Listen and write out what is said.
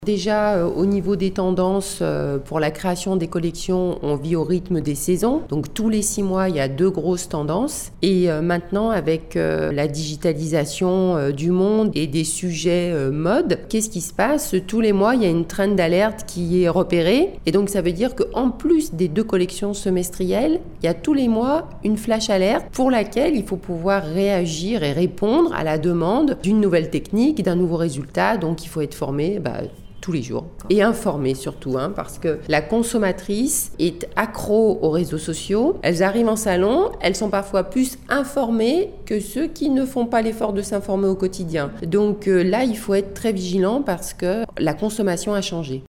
Déjà, au niveau des tendances, pour la création des collections, on vit au rythme des saisons. Donc tous les 6 mois, il y a 2 grosses tendances. Et maintenant, avec la digitalisation du monde et des sujets mode, qu'est-ce qui se passe ? Tous les mois, il y a une trend d'alerte qui est repérée. Et donc ça veut dire qu'en plus des 2 collections semestrielles, il y a tous les mois une flash alerte pour laquelle il faut pouvoir réagir et répondre à la demande d'une nouvelle technique, d'un nouveau résultat. Donc il faut être formé tous les jours. Et informée surtout, parce que la consommatrice est accro aux réseaux sociaux. Elles arrivent en salon, elles sont parfois plus informées que ceux qui ne font pas l'effort de s'informer au quotidien. Donc là, il faut être très vigilant parce que la consommation a changé.